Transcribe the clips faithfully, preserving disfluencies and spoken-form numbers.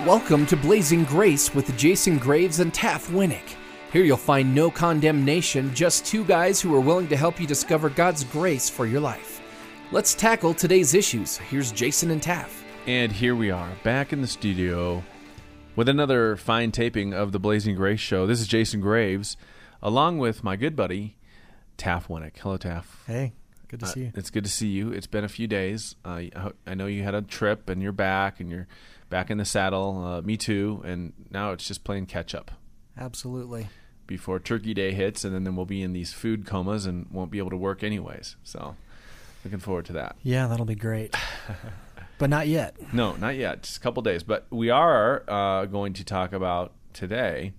Welcome to Blazing Grace with Jason Graves and Taff Winnick. Here you'll find no condemnation, just two guys who are willing to help you discover God's grace for your life. Let's tackle today's issues. Here's Jason and Taff. And here we are, back in the studio with another fine taping of the Blazing Grace show. This is Jason Graves, along with my good buddy, Taff Winnick. Hello, Taff. Hey, good to see you. Uh, it's good to see you. It's been a few days. Uh, I know you had a trip, and you're back, and you're back in the saddle. Uh, me too. And now it's just playing catch-up. Absolutely. Before Turkey Day hits, and then, then we'll be in these food comas and won't be able to work anyways. So, looking forward to that. Yeah, that'll be great. But not yet. No, not yet. Just a couple days. But we are uh, going to talk about today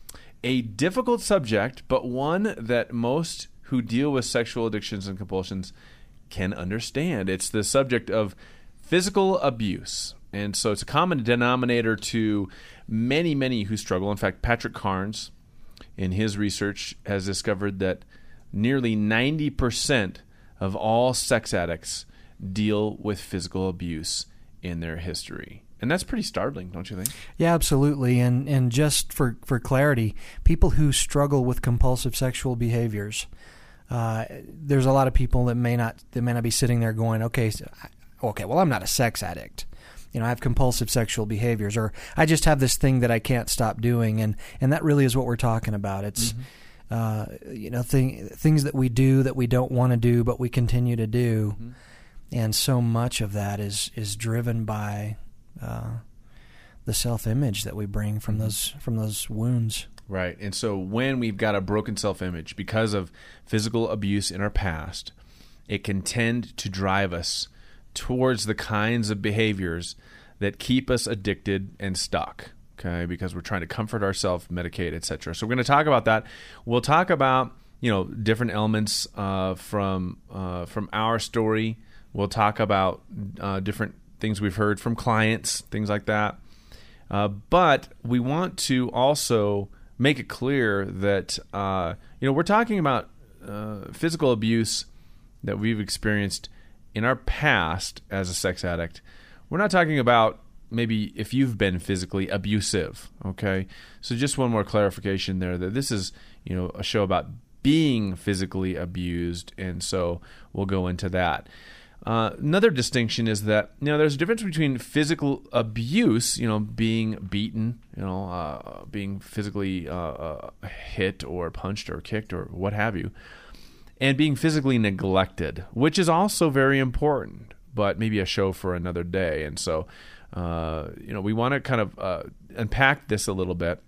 a difficult subject, but one that most who deal with sexual addictions and compulsions can understand. It's the subject of physical abuse. And so it's a common denominator to many, many who struggle. In fact, Patrick Carnes, in his research, has discovered that nearly ninety percent of all sex addicts deal with physical abuse in their history. And that's pretty startling, don't you think? Yeah, absolutely. And and just for, for clarity, people who struggle with compulsive sexual behaviors, uh, there's a lot of people that may not that may not be sitting there going, okay, so, okay, well, I'm not a sex addict. You know, I have compulsive sexual behaviors, or I just have this thing that I can't stop doing, and, and that really is what we're talking about. It's, mm-hmm. uh, you know, thing, things that we do that we don't want to do, but we continue to do, mm-hmm. and so much of that is is driven by uh, the self-image that we bring from mm-hmm. those from those wounds. Right, and so when we've got a broken self-image because of physical abuse in our past, it can tend to drive us towards the kinds of behaviors that keep us addicted and stuck, okay, because we're trying to comfort ourselves, medicate, et cetera. So we're going to talk about that. We'll talk about, you know, different elements uh, from uh, from our story. We'll talk about uh, different things we've heard from clients, things like that. Uh, but we want to also make it clear that, uh, you know, we're talking about uh, physical abuse that we've experienced in our past as a sex addict. We're not talking about maybe if you've been physically abusive, okay? So just one more clarification there, that this is, you know, a show about being physically abused, and so we'll go into that. Uh, another distinction is that, you know, there's a difference between physical abuse, you know, being beaten, you know, uh, being physically uh, uh, hit or punched or kicked or what have you, and being physically neglected, which is also very important, but maybe a show for another day. And so, uh, you know, we want to kind of uh, unpack this a little bit.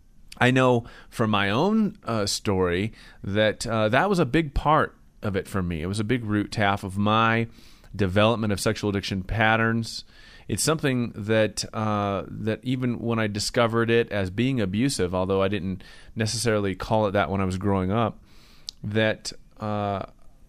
I know from my own uh, story that uh, that was a big part of it for me. It was a big root, Taff, of my development of sexual addiction patterns. It's something that uh, that even when I discovered it as being abusive, although I didn't necessarily call it that when I was growing up, that Uh,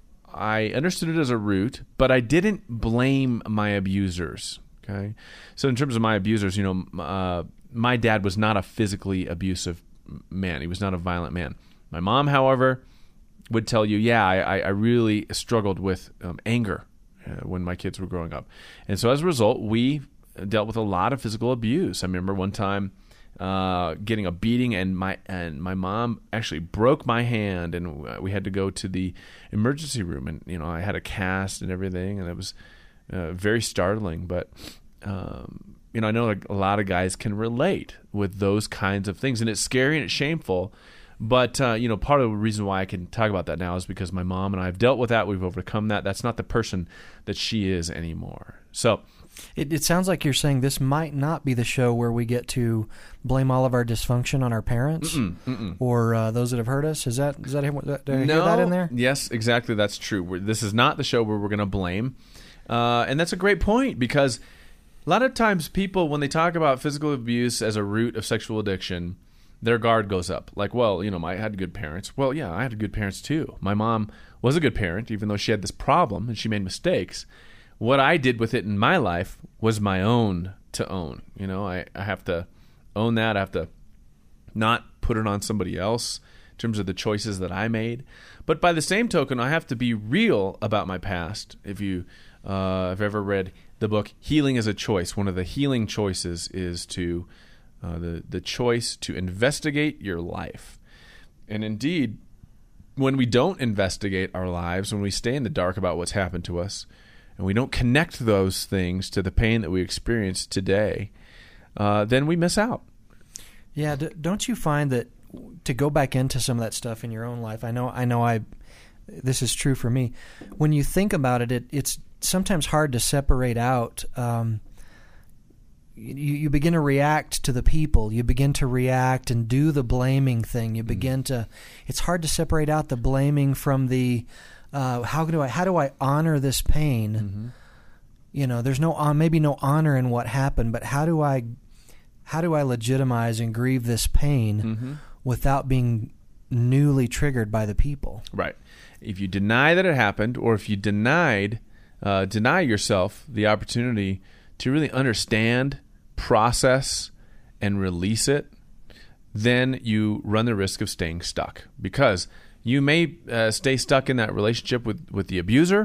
I understood it as a root, but I didn't blame my abusers, okay? So in terms of my abusers, you know, uh, my dad was not a physically abusive man. He was not a violent man. My mom, however, would tell you, yeah, I, I really struggled with um, anger uh, when my kids were growing up. And so as a result, we dealt with a lot of physical abuse. I remember one time Uh, getting a beating, and my and my mom actually broke my hand, and we had to go to the emergency room, and you know I had a cast and everything, and it was uh, very startling. But um, you know I know a lot of guys can relate with those kinds of things, and it's scary and it's shameful. But uh, you know part of the reason why I can talk about that now is because my mom and I have dealt with that. We've overcome that. That's not the person that she is anymore. So. It, it sounds like you're saying this might not be the show where we get to blame all of our dysfunction on our parents mm-mm, mm-mm. or uh, those that have hurt us. Is that is that, did I no, hear that in there? Yes, exactly. That's true. We're, this is not the show where we're going to blame, uh, and that's a great point, because a lot of times people, when they talk about physical abuse as a root of sexual addiction, their guard goes up. Like, well, you know, I had good parents. Well, yeah, I had good parents too. My mom was a good parent, even though she had this problem and she made mistakes. What I did with it in my life was my own to own. You know, I, I have to own that. I have to not put it on somebody else in terms of the choices that I made. But by the same token, I have to be real about my past. If you uh, I've ever read the book Healing is a Choice. One of the healing choices is to uh, the the choice to investigate your life. And indeed, when we don't investigate our lives, when we stay in the dark about what's happened to us, and we don't connect those things to the pain that we experience today, uh, then we miss out. Yeah, d- don't you find that to go back into some of that stuff in your own life? I know, I know, I this is true for me. When you think about it, it it's sometimes hard to separate out. Um, you, you begin to react to the people. You begin to react and do the blaming thing. You begin mm-hmm. to. It's hard to separate out the blaming from the. Uh, how do I how do I honor this pain? Mm-hmm. You know, there's no uh, maybe no honor in what happened, but how do I how do I legitimize and grieve this pain mm-hmm. without being newly triggered by the people? Right. If you deny that it happened, or if you denied uh, deny yourself the opportunity to really understand, process, and release it, then you run the risk of staying stuck, because you may uh, stay stuck in that relationship with, with the abuser,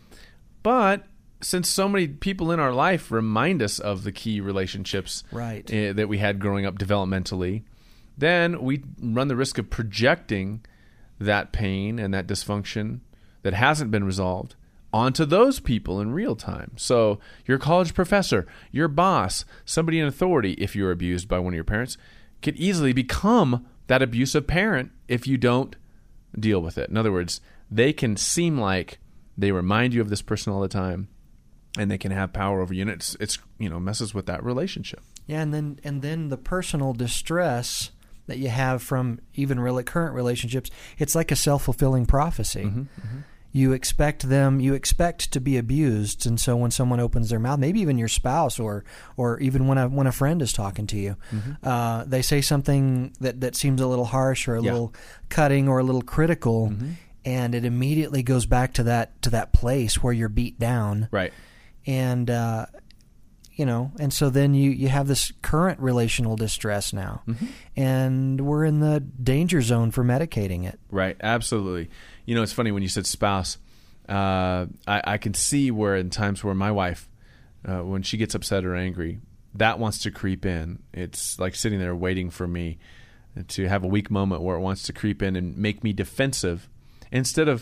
but since so many people in our life remind us of the key relationships right. uh, that we had growing up developmentally, then we run the risk of projecting that pain and that dysfunction that hasn't been resolved onto those people in real time. So your college professor, your boss, somebody in authority, if you're abused by one of your parents, could easily become that abusive parent if you don't deal with it. In other words, they can seem like they remind you of this person all the time, and they can have power over you, and it's, it's you know messes with that relationship. Yeah, and then and then the personal distress that you have from even really current relationships, it's like a self-fulfilling prophecy. Mm-hmm, mm-hmm. You expect them, you expect to be abused, and so when someone opens their mouth, maybe even your spouse, or or even when a when a friend is talking to you, mm-hmm. uh, they say something that, that seems a little harsh or a yeah. little cutting or a little critical, mm-hmm. and it immediately goes back to that to that place where you're beat down, right? And uh, you know, and so then you, you have this current relational distress now, mm-hmm. and we're in the danger zone for medicating it. Right, absolutely. You know, it's funny when you said spouse, uh, I, I can see where in times where my wife, uh, when she gets upset or angry, that wants to creep in. It's like sitting there waiting for me to have a weak moment where it wants to creep in and make me defensive, instead of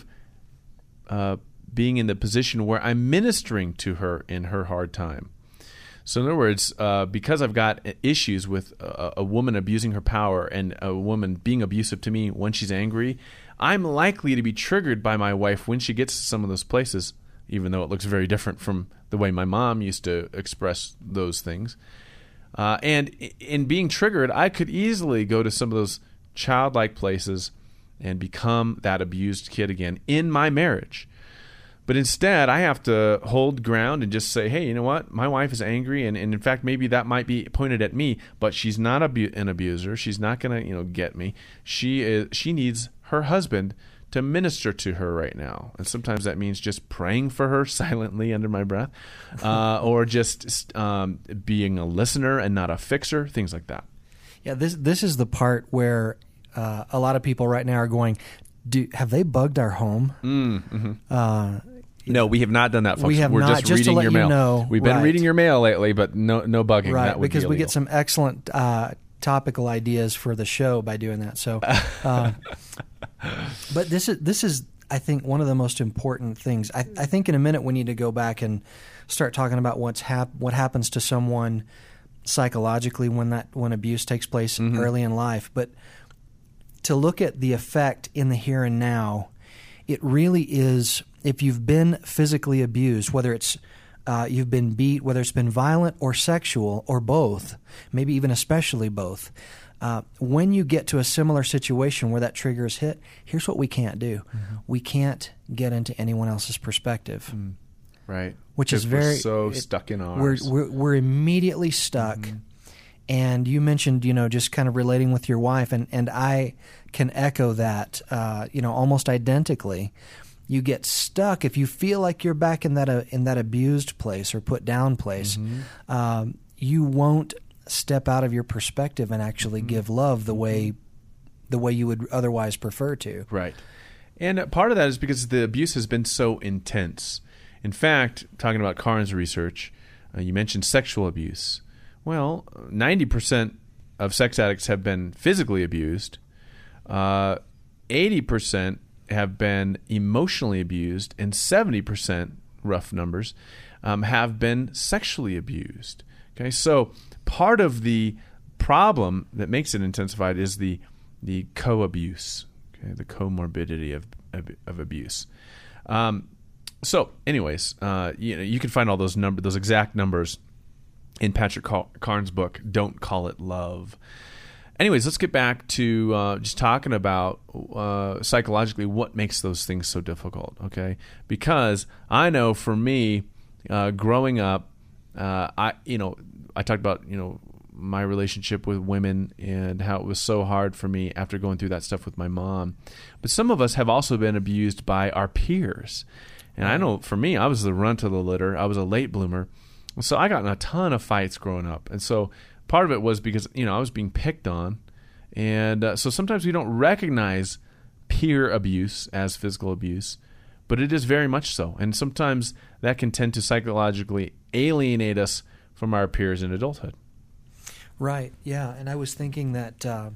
uh, being in the position where I'm ministering to her in her hard time. So in other words, uh, because I've got issues with a, a woman abusing her power and a woman being abusive to me when she's angry, I'm likely to be triggered by my wife when she gets to some of those places, even though it looks very different from the way my mom used to express those things. Uh, and in being triggered, I could easily go to some of those childlike places and become that abused kid again in my marriage. But instead, I have to hold ground and just say, hey, you know what? My wife is angry, and, and in fact, maybe that might be pointed at me, but she's not abu- an abuser. She's not going to, you know, get me. She is. She needs her husband to minister to her right now. And sometimes that means just praying for her silently under my breath, uh, or just um, being a listener and not a fixer, things like that. Yeah, this this is the part where uh, a lot of people right now are going, Do, have they bugged our home? Mm, mm-hmm. uh, No, we have not done that, folks. We have We're not. just, Just reading to let your you mail. know, We've been right. reading your mail lately, but no no bugging. Right, that would because be we illegal. get some excellent uh, topical ideas for the show by doing that. So, uh, but this is this is I think one of the most important things. I, I think in a minute we need to go back and start talking about what's hap- what happens to someone psychologically when that when abuse takes place mm-hmm. early in life. But to look at the effect in the here and now, it really is. If you've been physically abused, whether it's uh, you've been beat, whether it's been violent or sexual or both, maybe even especially both, uh, when you get to a similar situation where that trigger is hit, here's what we can't do. Mm-hmm. We can't get into anyone else's perspective. Mm. Right. Which is very... We're so it, stuck in ours. We're, we're, we're immediately stuck. Mm-hmm. And you mentioned, you know, just kind of relating with your wife, and, and I can echo that, uh, you know, almost identically. You get stuck if you feel like you're back in that uh, in that abused place or put down place. Mm-hmm. Um, you won't step out of your perspective and actually mm-hmm. give love the way the way you would otherwise prefer to. Right, and part of that is because the abuse has been so intense, In fact, talking about Carnes research, uh, you mentioned sexual abuse. Well, ninety percent of sex addicts have been physically abused. Uh, eighty percent have been emotionally abused, and seventy percent, rough numbers, um, have been sexually abused. Okay, so part of the problem that makes it intensified is the the co-abuse, okay, the comorbidity of of, of abuse. Um, so, anyways, uh, you know, you can find all those number, those exact numbers in Patrick Carnes' book, Don't Call It Love. Anyways, let's get back to uh, just talking about uh, psychologically what makes those things so difficult, okay? Because I know for me, uh, growing up, uh, I you know I talked about you know my relationship with women and how it was so hard for me after going through that stuff with my mom. But some of us have also been abused by our peers, and I know for me, I was the runt of the litter. I was a late bloomer, so I got in a ton of fights growing up, and so. Part of it was because, you know, I was being picked on. And uh, so sometimes we don't recognize peer abuse as physical abuse, but it is very much so. And sometimes that can tend to psychologically alienate us from our peers in adulthood. Right, yeah. And I was thinking that, uh,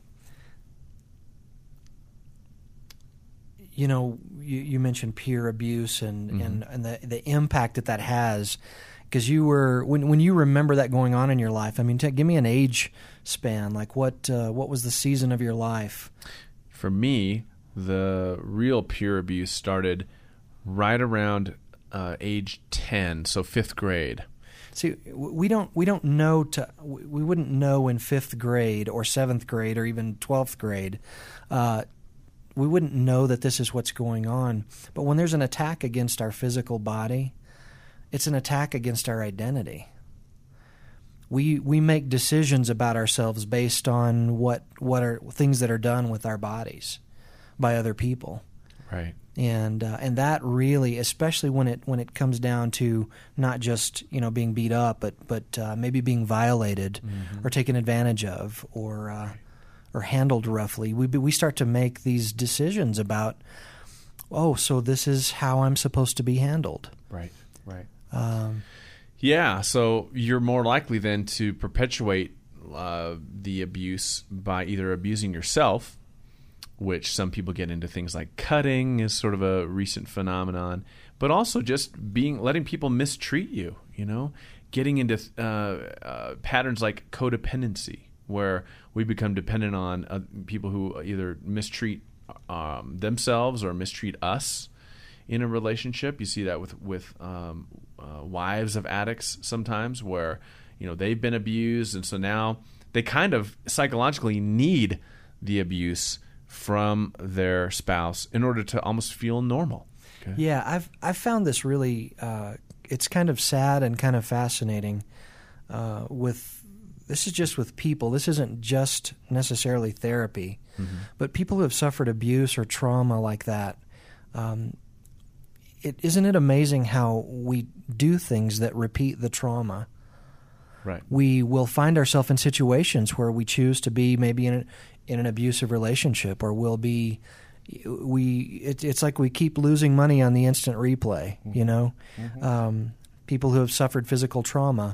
you know, you, you mentioned peer abuse and, mm-hmm. and, and the, the impact that that has. Because you were when when you remember that going on in your life. I mean, t- give me an age span. Like what uh, what was the season of your life? For me, the real peer abuse started right around uh, age ten, so fifth grade. See, we don't we don't know to we wouldn't know in fifth grade or seventh grade or even twelfth grade. Uh, we wouldn't know that this is what's going on. But when there's an attack against our physical body. It's an attack against our identity. We we make decisions about ourselves based on what what are things that are done with our bodies by other people. Right. And uh, and that really, especially when it when it comes down to not just you know being beat up, but but uh, maybe being violated mm-hmm. or taken advantage of or uh, right. or handled roughly, we we start to make these decisions about, oh, so this is how I'm supposed to be handled. Right. Right. Um, yeah, so you're more likely then to perpetuate uh, the abuse by either abusing yourself, which some people get into things like cutting is sort of a recent phenomenon, but also just being letting people mistreat you, you know, getting into uh, uh, patterns like codependency, where we become dependent on uh, people who either mistreat um, themselves or mistreat us. In a relationship, you see that with with um, uh, wives of addicts sometimes, where you know they've been abused, and so now they kind of psychologically need the abuse from their spouse in order to almost feel normal. Okay? Yeah, I've I've found this really uh, it's kind of sad and kind of fascinating. Uh, with this is just with people. This isn't just necessarily therapy, mm-hmm. but people who have suffered abuse or trauma like that. Um, It, isn't it amazing how we do things that repeat the trauma? Right. We will find ourselves in situations where we choose to be maybe in, a, in an abusive relationship, or we'll be we. It, it's like we keep losing money on the instant replay. Mm-hmm. You know, mm-hmm. um, people who have suffered physical trauma,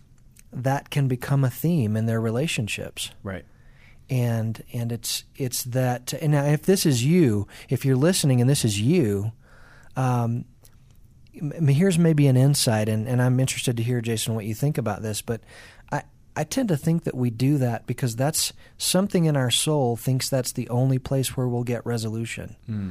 that can become a theme in their relationships. Right. And and it's it's that. And now, if this is you, if you're listening, and this is you. Um, here's maybe an insight, and, and I'm interested to hear, Jason, what you think about this, but I, I tend to think that we do that because that's something in our soul thinks that's the only place where we'll get resolution. Mm.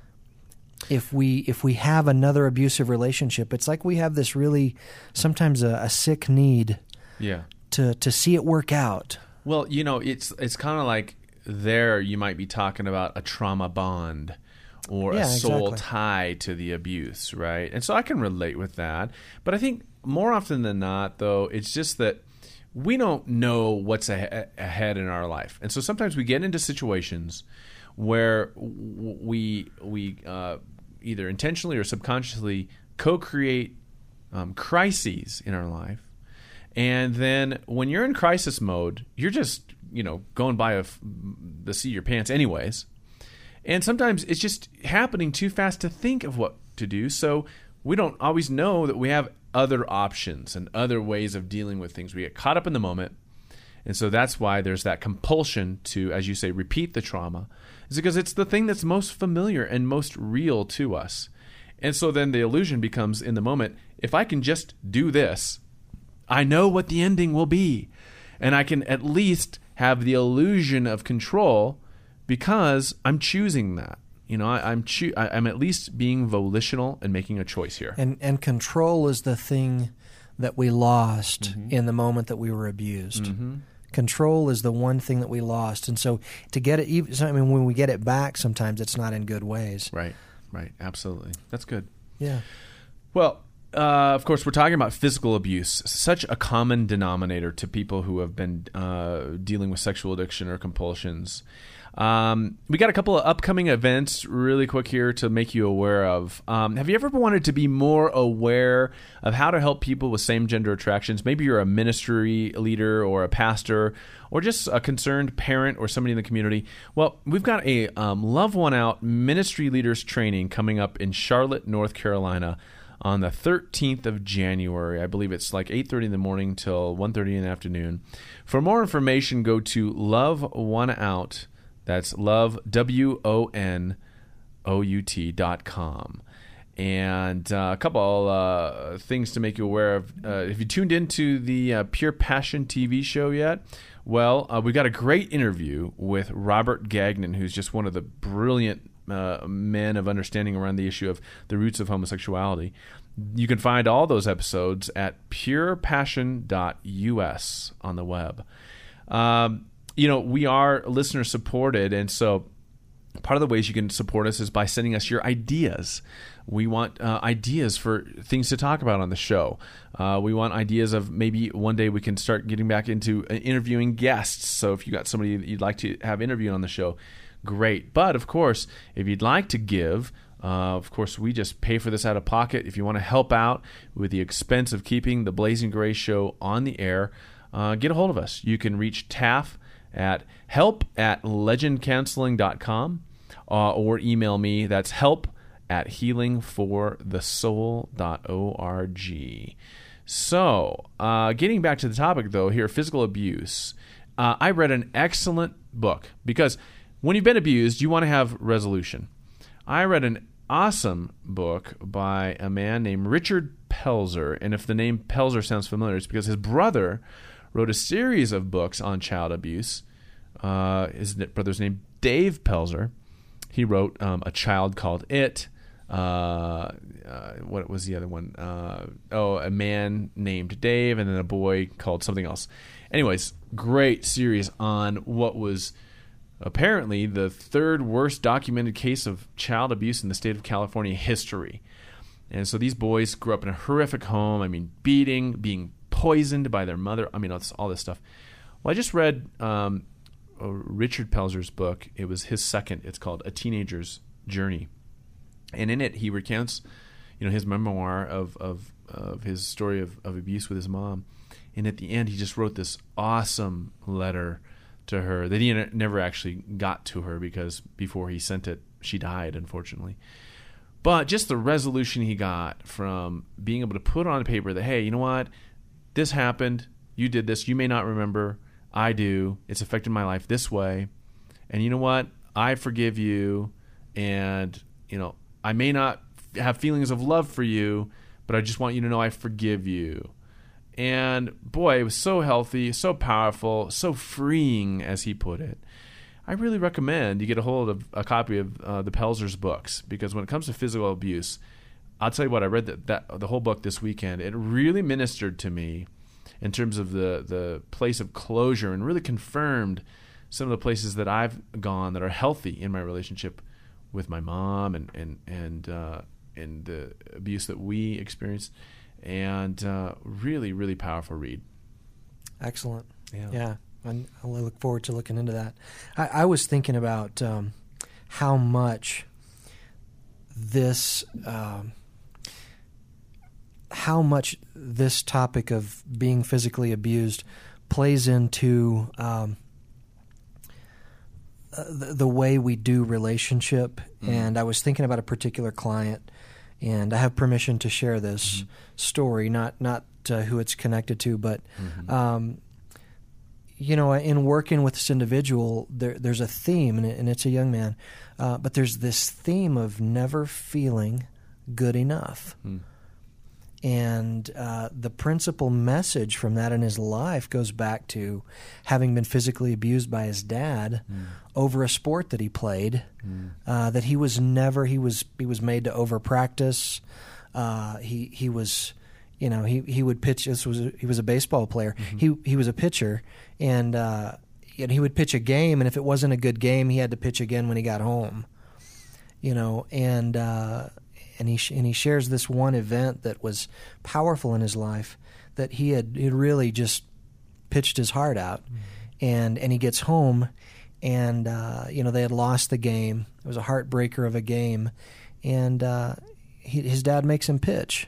If we if we have another abusive relationship, it's like we have this really, sometimes a, a sick need yeah. to, to see it work out. Well, you know, it's it's kind of like there you might be talking about a trauma bond. Or yeah, a soul exactly. tie to the abuse, right? And so I can relate with that. But I think more often than not, though, it's just that we don't know what's a- ahead in our life. And so sometimes we get into situations where we we uh, either intentionally or subconsciously co-create um, crises in our life. And then when you're in crisis mode, you're just, you know, going by a, the seat of your pants anyways. And sometimes it's just happening too fast to think of what to do. So we don't always know that we have other options and other ways of dealing with things. We get caught up in the moment. And so that's why there's that compulsion to, as you say, repeat the trauma. It's because it's the thing that's most familiar and most real to us. And so then the illusion becomes, in the moment, if I can just do this, I know what the ending will be. And I can at least have the illusion of control because I'm choosing that. You know, I, I'm choo- I, I'm at least being volitional and making a choice here. And and control is the thing that we lost Mm-hmm. in the moment that we were abused. Mm-hmm. Control is the one thing that we lost. And so to get it, even, I mean, when we get it back, sometimes it's not in good ways. Right, right. Absolutely. That's good. Yeah. Well, uh, of course, we're talking about physical abuse, such a common denominator to people who have been uh, dealing with sexual addiction or compulsions. Um, we got a couple of upcoming events really quick here to make you aware of. Um, have you ever wanted to be more aware of how to help people with same-gender attractions? Maybe you're a ministry leader or a pastor or just a concerned parent or somebody in the community. Well, we've got a um, Love One Out ministry leaders training coming up in Charlotte, North Carolina on the thirteenth of January. I believe it's like eight thirty in the morning till one thirty in the afternoon. For more information, go to Love One Out. That's love, W O N O U T dot com. And uh, a couple uh, things to make you aware of. Uh, if you tuned into the uh, Pure Passion T V show yet, well, uh, we got a great interview with Robert Gagnon, who's just one of the brilliant uh, men of understanding around the issue of the roots of homosexuality. You can find all those episodes at pure passion dot U S on the web. Um, you know, we are listener supported, and so part of the ways you can support us is by sending us your ideas. We want uh, ideas for things to talk about on the show. Uh, we want ideas of maybe one day we can start getting back into uh, interviewing guests. So if you got somebody that you'd like to have interviewed on the show, great. But of course, if you'd like to give, uh, of course, we just pay for this out of pocket. If you want to help out with the expense of keeping the Blazing Gray show on the air, uh, get a hold of us. You can reach Taff at help at legend counseling dot com uh, or email me. That's help at healing for the soul dot org. So, uh, getting back to the topic, though, here, physical abuse. Uh, I read an excellent book because when you've been abused, you want to have resolution. I read an awesome book by a man named Richard Pelzer, and if the name Pelzer sounds familiar, it's because his brother wrote a series of books on child abuse. Uh, his brother's name Dave Pelzer. He wrote um, A Child Called It. Uh, uh, what was the other one? Uh, oh, A Man Named Dave, and then a boy called something else. Anyways, great series on what was apparently the third worst documented case of child abuse in the state of California history. And so these boys grew up in a horrific home. I mean, beating, being poisoned by their mother. I mean, all this, all this stuff. Well, I just read um, Richard Pelzer's book. It was his second. It's called A Teenager's Journey. And in it, he recounts, you know, his memoir of of, of his story of, of abuse with his mom. And at the end, he just wrote this awesome letter to her that he never actually got to her because before he sent it, she died, unfortunately. But just the resolution he got from being able to put on paper that, hey, you know what? This happened. You did this. You may not remember. I do. It's affected my life this way. And you know what? I forgive you. And, you know, I may not have feelings of love for you, but I just want you to know I forgive you. And boy, it was so healthy, so powerful, so freeing, as he put it. I really recommend you get a hold of a copy of uh, the Pelzer's books, because when it comes to physical abuse, I'll tell you what, I read that, that the whole book this weekend. It really ministered to me in terms of the, the place of closure, and really confirmed some of the places that I've gone that are healthy in my relationship with my mom and and and uh, and the abuse that we experienced, and uh, really, really powerful read. Excellent. Yeah. Yeah. I look forward to looking into that. I, I was thinking about um, how much this, um, how much this topic of being physically abused plays into um, the, the way we do relationship. Mm. And I was thinking about a particular client And I have permission to share this Mm-hmm. story, not not uh, who it's connected to, but Mm-hmm. um, you know, in working with this individual, there, there's a theme, and, it, and it's a young man, uh, but there's this theme of never feeling good enough. Mm. And uh, the principal message from that in his life goes back to having been physically abused by his dad Mm. over a sport that he played. Mm. Uh, that he was never he was he was made to over practice. Uh, he he was, you know, he, he would pitch. This was a, he was a baseball player. Mm-hmm. He he was a pitcher, and uh, and he would pitch a game, and if it wasn't a good game, he had to pitch again when he got home. You know, and. Uh, And he sh- and he shares this one event that was powerful in his life, that he had he had really just pitched his heart out, mm-hmm. and and he gets home, and uh, you know they had lost the game. It was a heartbreaker of a game, and uh, he, his dad makes him pitch,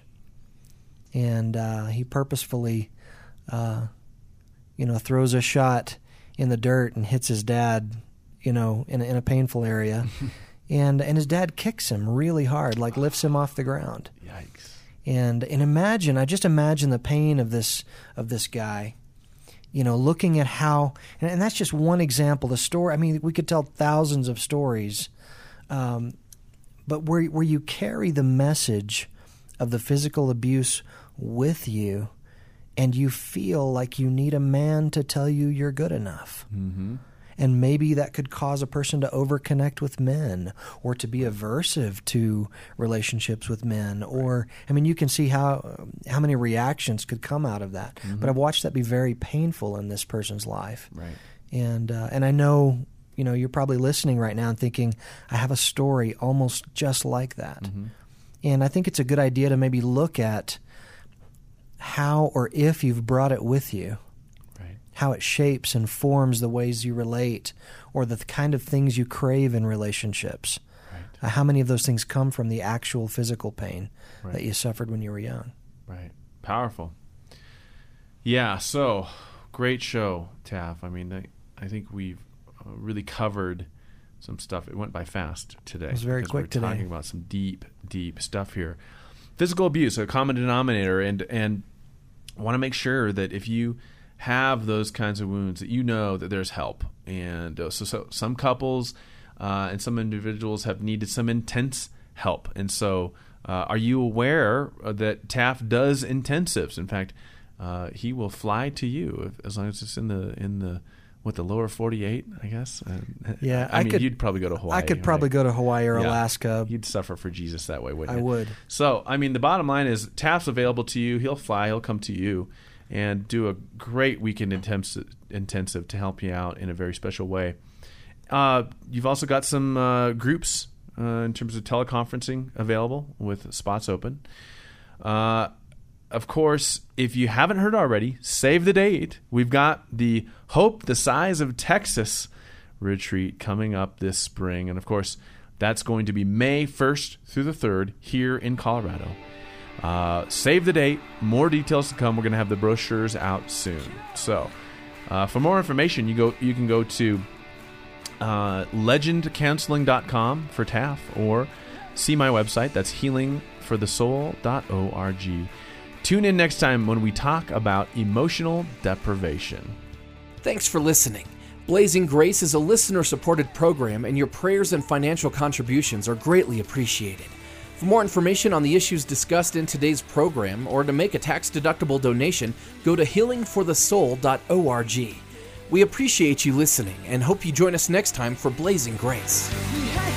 and uh, he purposefully, uh, you know, throws a shot in the dirt and hits his dad, you know, in a, in a painful area. And and his dad kicks him really hard, like lifts him off the ground. Yikes! And and imagine, I just imagine the pain of this of this guy, you know, looking at how, and, and that's just one example. The story, I mean, we could tell thousands of stories, um, but where where you carry the message of the physical abuse with you, and you feel like you need a man to tell you you're good enough. Mm-hmm. And maybe that could cause a person to overconnect with men, or to be aversive to relationships with men. Or, I mean, you can see how how many reactions could come out of that. Mm-hmm. But I've watched that be very painful in this person's life. Right. And uh, and I know, you know, you're probably listening right now and thinking, I have a story almost just like that. Mm-hmm. And I think it's a good idea to maybe look at how or if you've brought it with you. How it shapes and forms the ways you relate, or the kind of things you crave in relationships. Right. Uh, how many of those things come from the actual physical pain right. that you suffered when you were young? Right. Powerful. Yeah, so great show, Taff. I mean, I, I think we've uh, really covered some stuff. It went by fast today. It was very quick we're today. Talking about some deep, deep stuff here. Physical abuse, a common denominator, and and want to make sure that if you have those kinds of wounds, that you know that there's help. And uh, so, so some couples uh, and some individuals have needed some intense help. And so uh, are you aware that Taff does intensives? In fact, uh, he will fly to you if, as long as it's in the in the what the lower forty-eight, I guess. Uh, yeah, I, I mean, could, you'd probably go to Hawaii. I could probably right? go to Hawaii or yeah. Alaska. You'd suffer for Jesus that way, wouldn't I you? I would. So, I mean, the bottom line is Taff's available to you. He'll fly. He'll come to you and do a great weekend intensive, intensive to help you out in a very special way. Uh, you've also got some uh, groups uh, in terms of teleconferencing available with spots open. Uh, of course, if you haven't heard already, save the date. We've got the Hope the Size of Texas retreat coming up this spring. And, of course, that's going to be May first through the third here in Colorado. Uh, save the date. More details to come. We're going to have the brochures out soon. So, uh, for more information, you go. You can go to uh, legend counseling dot com for Taff, or see my website. That's healing for the soul dot org. Tune in next time when we talk about emotional deprivation. Thanks for listening. Blazing Grace is a listener-supported program, and your prayers and financial contributions are greatly appreciated. For more information on the issues discussed in today's program, or to make a tax-deductible donation, go to healing for the soul dot org. We appreciate you listening and hope you join us next time for Blazing Grace.